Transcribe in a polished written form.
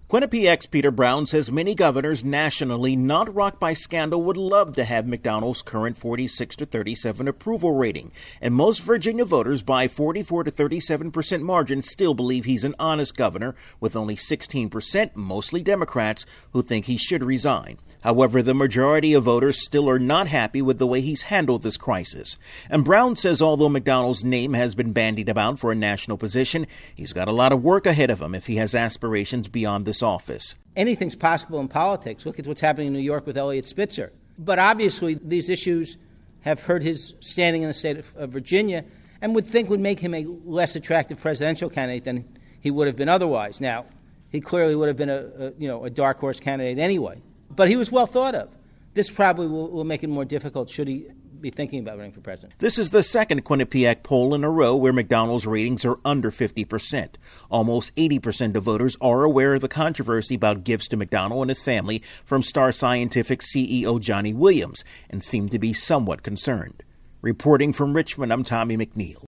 Quinnipiac's Peter Brown says many governors nationally not rocked by scandal would love to have McDonnell's current 46-37 approval rating, and most Virginia voters by 44 to 37% margin still believe he's an honest governor, with only 16%, mostly Democrats, who think he should resign. However, the majority of voters still are not happy with the way he's handled this crisis. And Brown says although McDonnell's name has been bandied about for a national position, he's got a lot of work ahead of him if he has aspirations beyond this office. Anything's possible in politics. Look at what's happening in New York with Eliot Spitzer. But obviously, these issues have hurt his standing in the state of Virginia and would make him a less attractive presidential candidate than he would have been otherwise. Now, he clearly would have been a dark horse candidate anyway. But he was well thought of. This probably will make it more difficult should he be thinking about running for president. This is the second Quinnipiac poll in a row where McDonnell's ratings are under 50%. Almost 80% of voters are aware of the controversy about gifts to McDonnell and his family from Star Scientific CEO Johnny Williams and seem to be somewhat concerned. Reporting from Richmond, I'm Tommy McNeil.